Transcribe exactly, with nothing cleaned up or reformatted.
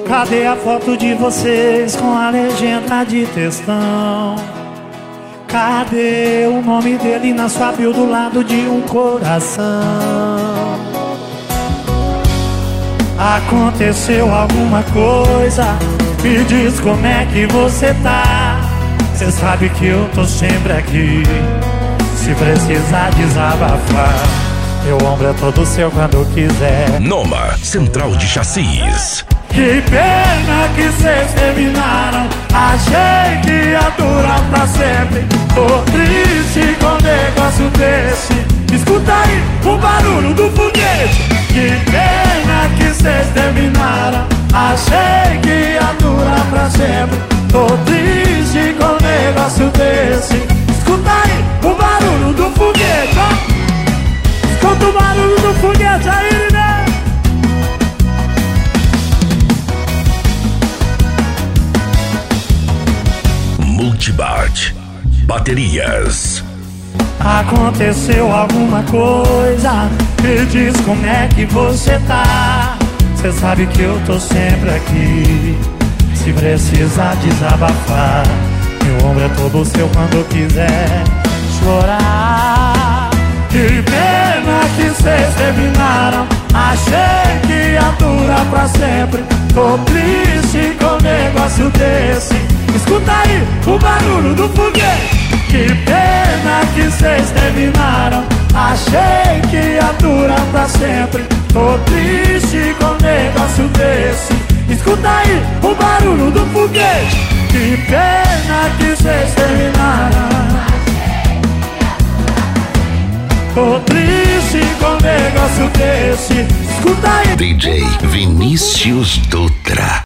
Cadê a foto de vocês com a legenda de textão? Cadê o nome dele na sua bio do lado de um coração? Aconteceu alguma coisa? Me diz como é que você tá. Cê sabe que eu tô sempre aqui, se precisar desabafar. Meu ombro é todo seu quando quiser. Noma Central de Chassis. Que pena que cês terminaram. Achei que ia durar pra sempre. Tô triste com um negócio desse. Escuta aí o barulho do foguete. Que pena que cês terminaram. Achei que ia durar pra sempre. Tô triste com um negócio desse. Escuta aí o barulho do foguete, ó. Escuta o barulho do foguete aí, né? Multibart Baterias. Aconteceu alguma coisa? Me diz como é que você tá. Cê sabe que eu tô sempre aqui, se precisar desabafar. Meu ombro é todo seu quando quiser chorar. Que pena que cês terminaram. Achei que ia durar pra sempre. Tô triste com um negócio desse. Escuta aí o barulho do foguete. Que pena que cês terminaram. Achei que ia durar pra sempre. Tô triste com um negócio desse. Escuta aí o barulho do foguete. Que pena que cês terminaram. Tô triste com um negócio desse. Escuta aí. D J Vinícius Dutra.